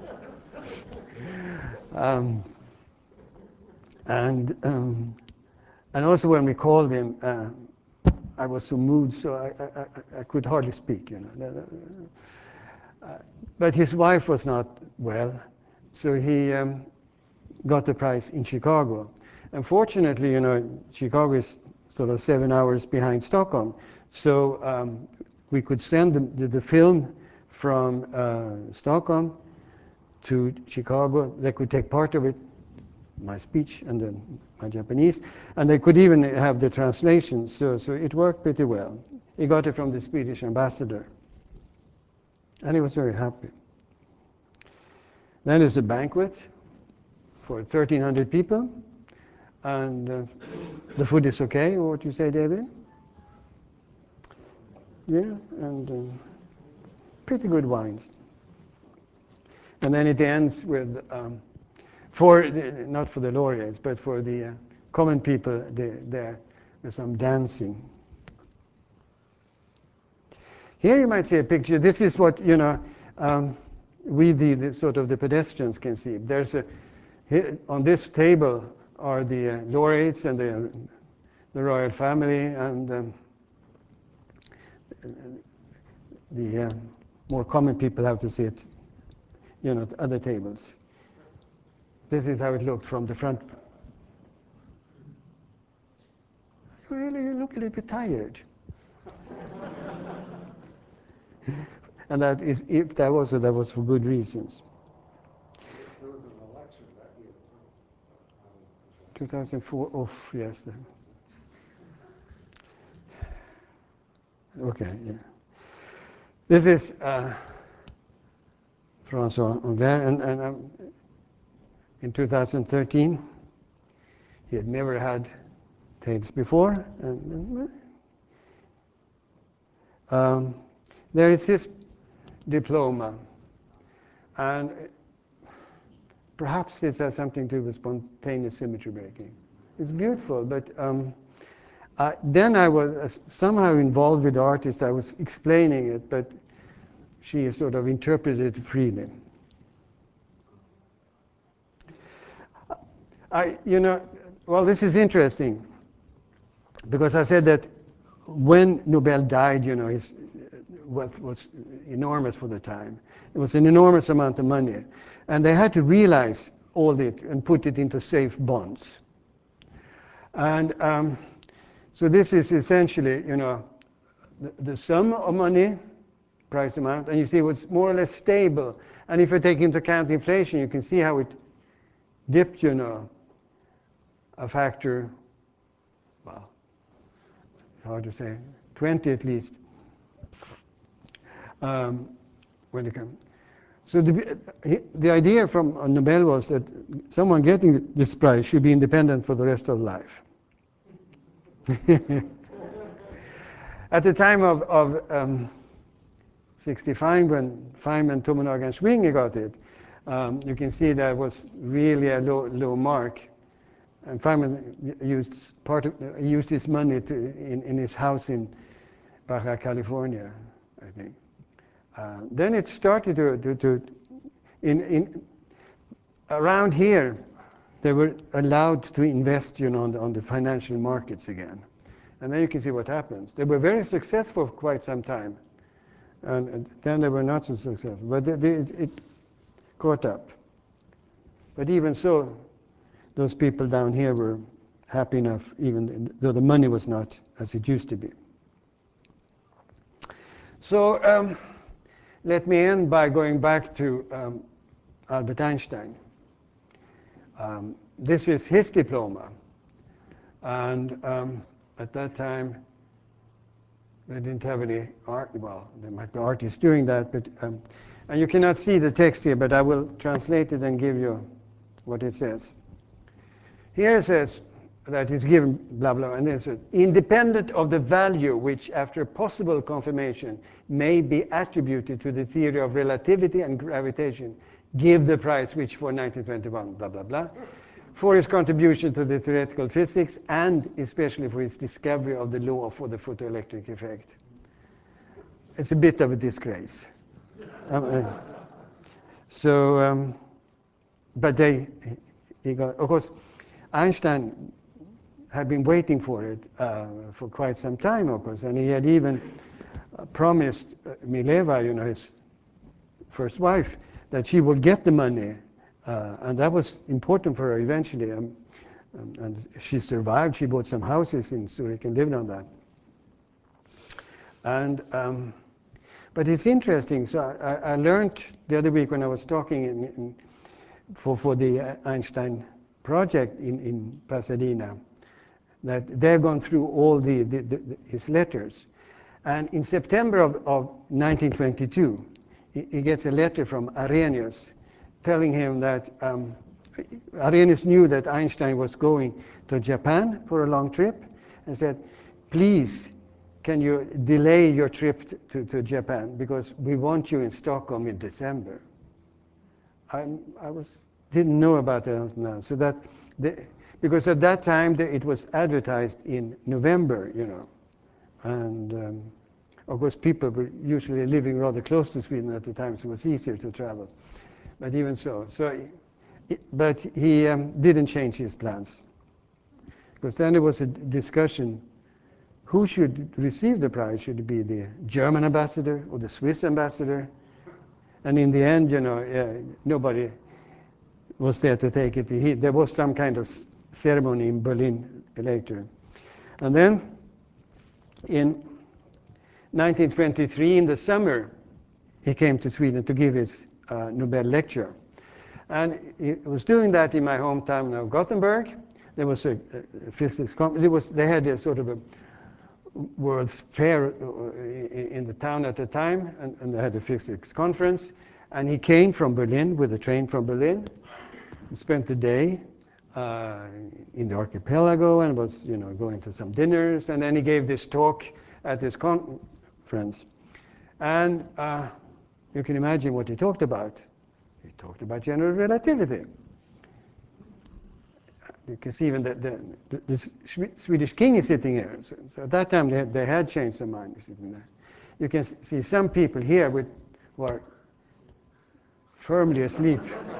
And also when we called him, I was so moved, so I could hardly speak, you know. But his wife was not well, so he got the prize in Chicago. Unfortunately, you know, Chicago is sort of 7 hours behind Stockholm, so we could send the film from Stockholm to Chicago. They could take part of it, my speech and then my Japanese, and they could even have the translation, so it worked pretty well. He got it from the Swedish ambassador, and he was very happy. Then there's a banquet for 1,300 people, and the food is okay, or what you say, David? Yeah, and pretty good wines. And then it ends with not for the laureates, but for the common people there, with some dancing. Here you might see a picture. This is what, you know, we, the sort of the pedestrians, can see. There's on this table are the laureates and the royal family, and the more common people have to sit, you know, at other tables. This is how it looked from the front. You look a little bit tired. And that is, if that was, that was for good reasons. There was an election that year, too. 2004, oh, yes. Okay, yeah. This is François Envers, and in 2013, he had never had tails before. And there is his diploma, and perhaps this has something to do with spontaneous symmetry breaking. It's beautiful, but then I was somehow involved with the artist. I was explaining it, but she sort of interpreted it freely. You know, well, this is interesting, because I said that when Nobel died, you know, his wealth was enormous for the time. It was an enormous amount of money. And they had to realize all it and put it into safe bonds. And so this is essentially, you know, the sum of money, price amount, and you see it was more or less stable. And if you take into account inflation, you can see how it dipped, you know, a factor, well, hard to say, 20 at least, when it comes. So the idea from Nobel was that someone getting this prize should be independent for the rest of life. At the time of 65, when Feynman, Tomonaga, and Schwinge got it, you can see that was really a low mark. And Feynman used his money in his house in Baja California, I think. Then it started around here, they were allowed to invest, you know, on the financial markets again. And then you can see what happens. They were very successful for quite some time. And then they were not so successful. But it caught up. But even so, those people down here were happy enough, even though the money was not as it used to be. So let me end by going back to Albert Einstein. This is his diploma. And at that time, they didn't have any art. Well, there might be artists doing that, but and you cannot see the text here, but I will translate it and give you what it says. Here it says that it's given blah blah, and then it says, independent of the value which, after possible confirmation, may be attributed to the theory of relativity and gravitation, give the prize which for 1921 blah blah blah, for his contribution to the theoretical physics and especially for his discovery of the law for the photoelectric effect. It's a bit of a disgrace. But he got, of course, Einstein had been waiting for it for quite some time, of course, and he had even promised Mileva, his first wife, that she would get the money, and that was important for her eventually. And she survived. She bought some houses in Zurich and lived on that. And but it's interesting. So I learned the other week when I was talking for the Einstein project in Pasadena, that they've gone through all his letters. And in September of 1922, he gets a letter from Arrhenius telling him that Arrhenius knew that Einstein was going to Japan for a long trip and said, please, can you delay your trip to Japan because we want you in Stockholm in December. I didn't know about that now. So that because at that time it was advertised in November, and of course people were usually living rather close to Sweden at the time, so it was easier to travel. But even so, but he didn't change his plans, because then there was a discussion: who should receive the prize? Should it be the German ambassador or the Swiss ambassador? And in the end, nobody was there to take it. There was some kind of ceremony in Berlin later. And then in 1923, in the summer, he came to Sweden to give his Nobel lecture. And he was doing that in my hometown of Gothenburg. There was a physics conference. They had a sort of a World's Fair in the town at the time, and they had a physics conference. And he came from Berlin with a train from Berlin. He spent the day in the archipelago and was, going to some dinners. And then he gave this talk at this conference. And you can imagine what he talked about. He talked about general relativity. You can see even the Swedish king is sitting here. So at that time they had changed their mind. Sitting there. You can see some people here who are firmly asleep.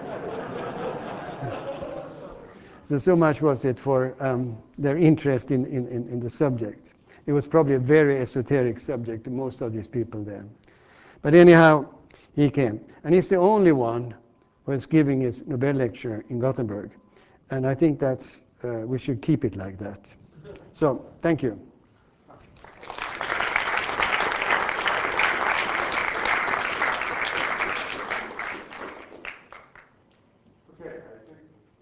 So much was it for their interest in the subject. It was probably a very esoteric subject to most of these people there. But anyhow, he came. And he's the only one who is giving his Nobel lecture in Gothenburg. And I think that's, we should keep it like that. So, thank you. Okay, I think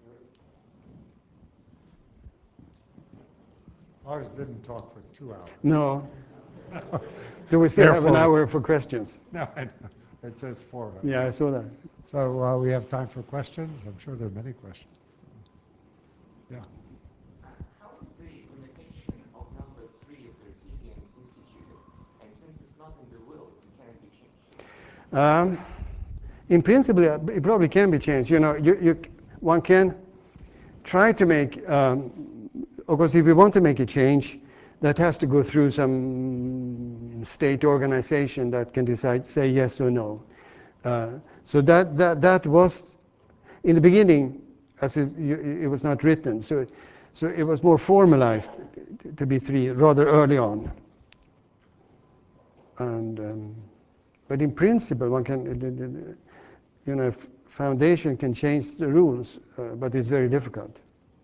Lars didn't talk for 2 hours. No. So we still have an hour for questions. No, I know. It says 4 of them. Yeah, I saw that. So we have time for questions. I'm sure there are many questions. Yeah. How is the limitation of number 3 of the recipients instituted? And since it's not in the will, can it be changed? In principle, it probably can be changed. One can try to make, of course, if you want to make a change, that has to go through some state organization that can decide, say yes or no. So that was, in the beginning, it was not written. So So it was more formalized to be 3 rather early on. And but in principle, one can, foundation can change the rules, but it's very difficult.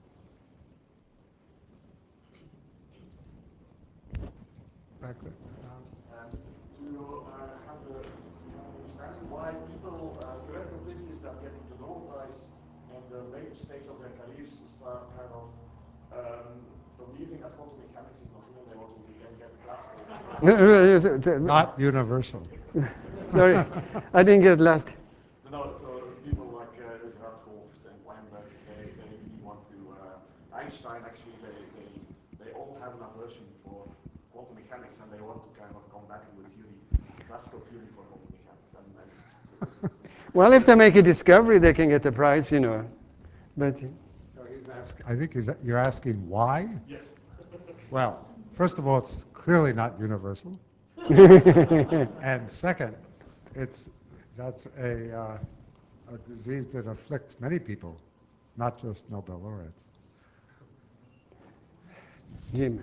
Back there. Do you have an understanding why people, theoretical physicists that get the Nobel Prize in the later stage of their careers start kind of believing that quantum mechanics is not real, they want to then get classical? Not universal. Sorry, I didn't get last. No, so people like Radhoft and Weinberg, they really want to, Einstein actually, they all have an aversion for quantum mechanics and they want to kind of come back to the theory, classical theory for quantum mechanics. Well, if they make a discovery, they can get a prize, But I think you're asking why? Yes. Well, first of all, it's clearly not universal. And second, that's a disease that afflicts many people, not just Nobel laureates. Jim.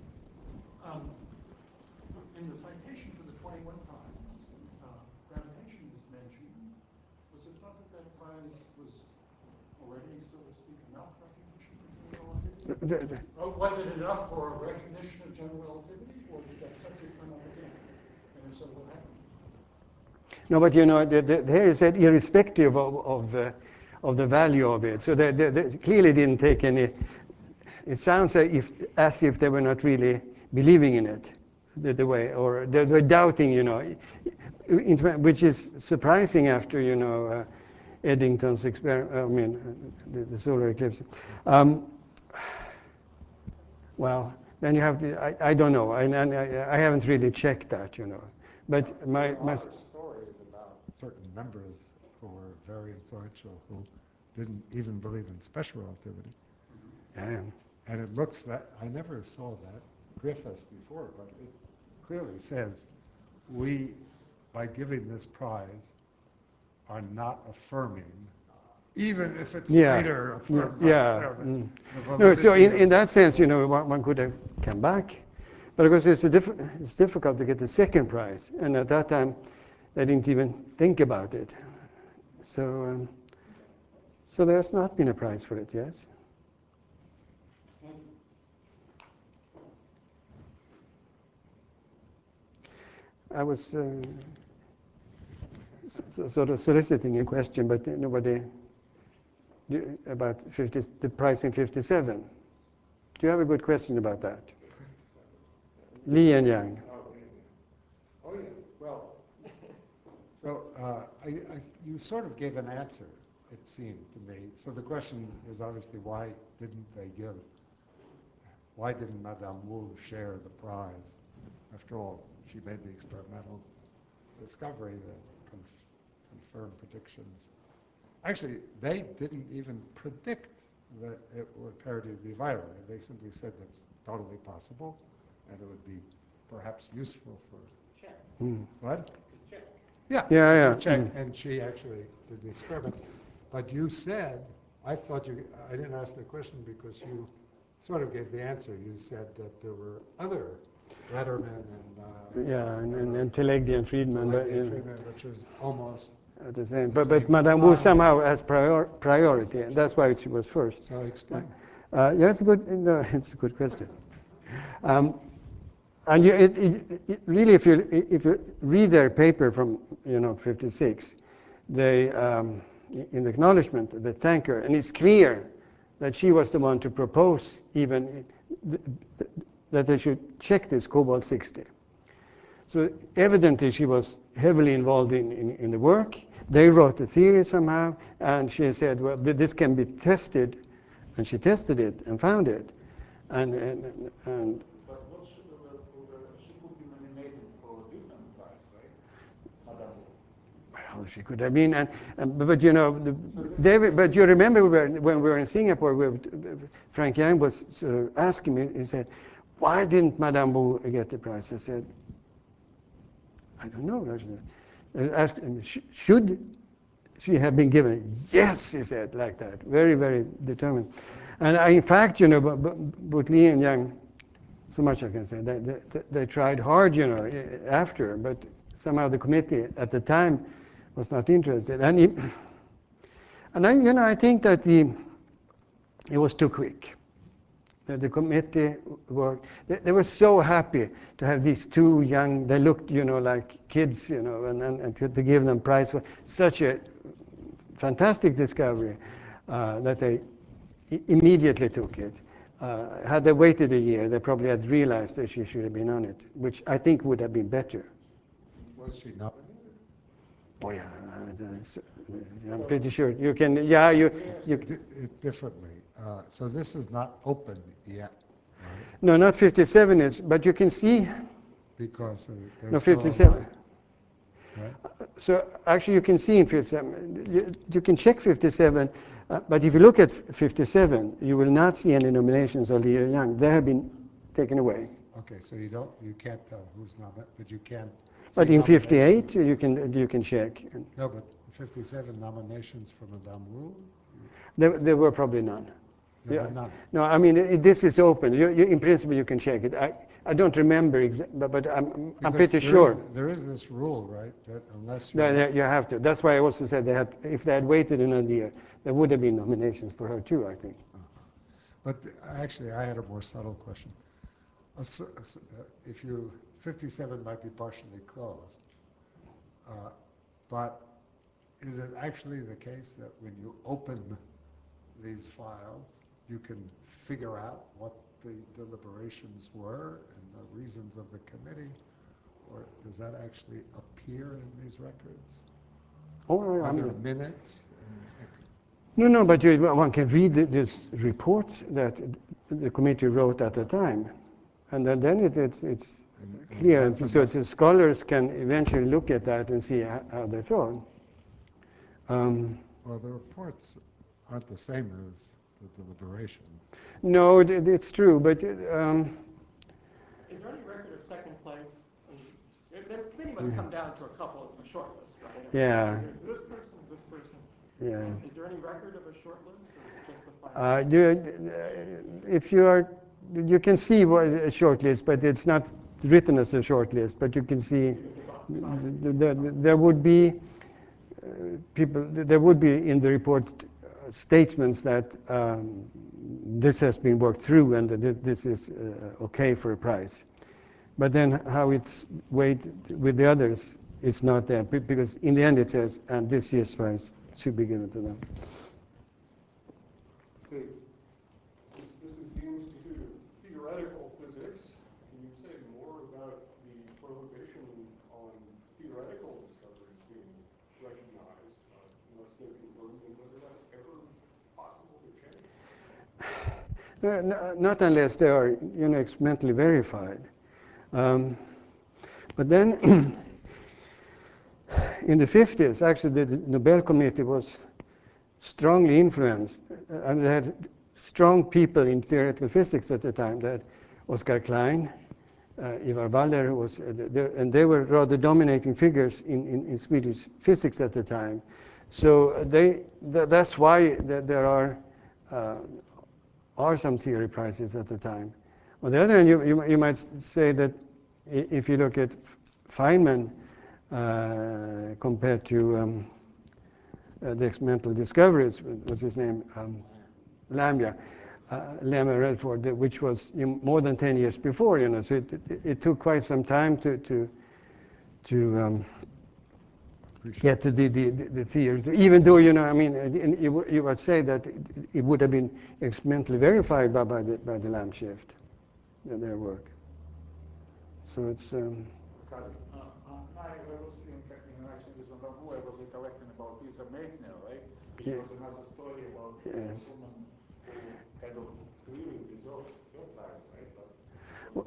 In the citation for the 21 prize, gravitation is mentioned. Was it thought that that prize was already, so to speak, enough recognition for general relativity? Was it enough for a recognition of general relativity, or did that subject come up again? And if so, what happened? No, but here it said irrespective of the value of it. So they clearly didn't take any. It sounds as if they were not really believing in it the way, or they were doubting, which is surprising after, Eddington's experiment, the solar eclipse. Well, then you have to, I don't know, I haven't really checked that, But my story is about certain members who were very influential who didn't even believe in special relativity. Yeah. And it looks that, I never saw that Griffiths before, but it clearly says we, by giving this prize, are not affirming, even if it's later affirmed by experiment. No, so in that sense, one could have come back. But of course, it's difficult to get the second prize. And at that time, they didn't even think about it. So there's not been a prize for it, yes? I was sort of soliciting a question, but nobody about the prize in 57. Do you have a good question about that? Li and Yang. Oh, yes. Well, so you sort of gave an answer, it seemed to me. So the question is obviously why didn't Madame Wu share the prize? After all, she made the experimental discovery that confirmed predictions. Actually, they didn't even predict that it would parity would be violated. They simply said that's totally possible, and it would be perhaps useful for check. What? To check. Yeah. To check, and she actually did the experiment. But you said, I didn't ask the question because you sort of gave the answer. You said that there were other Letterman and Telegdi and Friedman, which was almost the same. But Madame Wu somehow has priority, and that's why she was first. So explain. Yeah, it's a good question. And really, if you read their paper from 56, they in the acknowledgement they thank her, and it's clear that she was the one to propose even that they should check this cobalt 60. So evidently she was heavily involved in the work. They wrote the theory somehow, and she said, well, this can be tested, and she tested it and found it. And But what she could be nominated for a different prize, right? Madame Wu. well, she could have been, but David. But you remember when we were in Singapore, Frank Yang was sort of asking me. He said, "Why didn't Madame Wu get the prize?" I said, "I don't know." I asked him, "Should she have been given?" "Yes," he said, like that, very, very determined. And in fact, you know, but Lee and Young, so much I can say, they tried hard, you know, after, but somehow the committee at the time was not interested. And I think that it was too quick. The committee they were so happy to have these two young, they looked, you know, like kids, you know, and to give them prize for such a fantastic discovery that they immediately took it. Had they waited a year, they probably had realized that she should have been on it, which I think would have been better. Was she nominated? Oh yeah, I'm pretty sure you can. Yeah, you Differently. So this is not open yet, right? No, not 57 is, but you can see. Because there's No, still 57. a line, right? So actually, you can see in 57. You can check 57, but if you look at 57, you will not see any nominations of Lee Young. They have been taken away. Okay, so you can't tell who's nominated, but you can. But see in 58, nominations. you can check. No, but 57 nominations for Madame Wu. There were probably none. There were none. No, I mean this is open. In principle, you can check it. I don't remember but I'm pretty sure. There is this rule, right, that unless you. No, you have to. That's why I also said if they had waited another year, there would have been nominations for her too, I think. But actually, I had a more subtle question. If 57 might be partially closed, but is it actually the case that when you open these files, you can figure out what the deliberations were and the reasons of the committee, or does that actually appear in these records? Oh, Are there minutes? No, but one can read this report that the committee wrote at the time, and then it's clear, and so the scholars can eventually look at that and see how they thought. Well, the reports aren't the same as the deliberation. No, it's true, but. Is there any record of second place? The committee must come down to a short list, right? Yeah. This person. Yeah. Is there any record of a short list, or is it just the final? You can see a short list, but it's not written as a short list. But you can see there would be people. There would be in the report statements that this has been worked through and that this is okay for a prize. But then how it's weighed with the others is not there, because in the end it says, and this year's prize should be given to them. Since this is the Institute of Theoretical Physics, can you say more about the prohibition on theoretical discoveries being recognized unless they're confirmed, and whether that's ever possible to change? Not unless they are, experimentally verified. But then, in the 50s, actually, the Nobel Committee was strongly influenced, and they had strong people in theoretical physics at the time. That Oskar Klein, Ivar Waller and they were rather dominating figures in Swedish physics at the time. So that's why there are some theory prizes at the time. On the other hand, you might say that if you look at Feynman compared to the experimental discoveries, what's his name? Lamia Redford, which was more than 10 years before, so it took quite some time to get to the theories. Even though, you would say that it would have been experimentally verified by the Lamb shift, their work. So it's. I was actually this one, who I was recollecting about Lisa Meitner, right? Which was another story about a woman who kind of clearly deserved her prize, right? But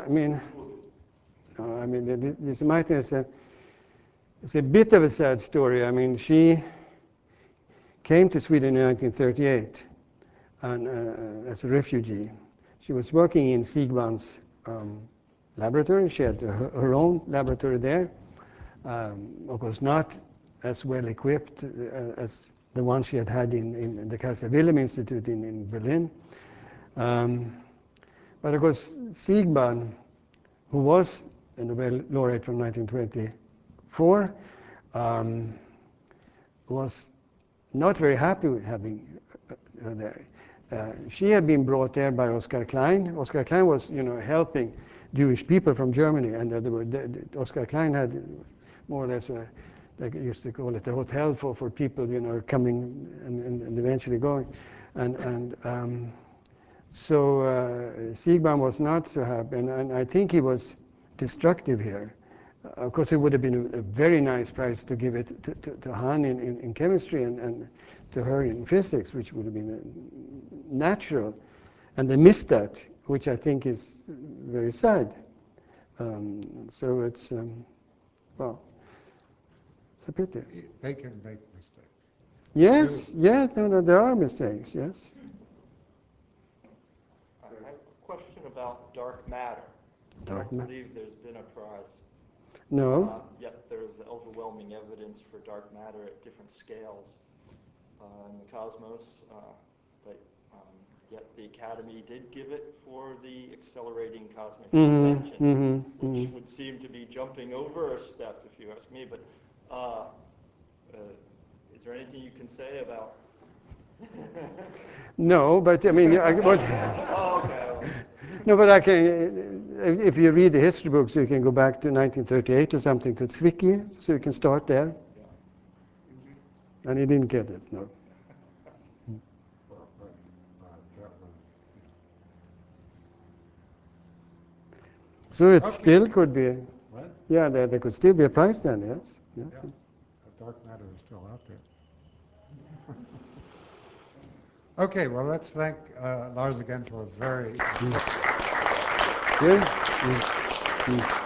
this Meitner it's a bit of a sad story. I mean, she came to Sweden in 1938 and, as a refugee. She was working in Siegmann's laboratory. She had her own laboratory there. Of course, not as well equipped as the one she had had in the Kaiser Wilhelm Institute in Berlin. But of course, Siegbahn, who was a Nobel laureate from 1924, was not very happy with having her there. She had been brought there by Oskar Klein. Oskar Klein was, helping Jewish people from Germany, and Oskar Klein had more or less they used to call it a hotel for people, coming and eventually going, so Siegbahn was not so happy, and I think he was destructive here. Of course, it would have been a very nice prize to give it to Han in chemistry and to her in physics, which would have been natural. And they missed that, which I think is very sad. So it's, well, it's a pity. They can make mistakes. Yes, yes, no, there are mistakes, yes. I have a question about dark matter. Dark I don't matter. believe there's been a prize. No. Yet there's overwhelming evidence for dark matter at different scales in the cosmos. But yet the Academy did give it for the accelerating cosmic expansion, which would seem to be jumping over a step, if you ask me. But is there anything you can say about? No, but I mean, Oh, okay. no, but I can. If you read the history books, you can go back to 1938 or something to Zwicky, so you can start there. And he didn't get it, no. Well, but that was, So it Okay. still could be. what? Yeah, there could still be a prize then. Yes. Yeah. Yeah, dark matter is still out there. Okay, well, let's thank Lars again for a very Good.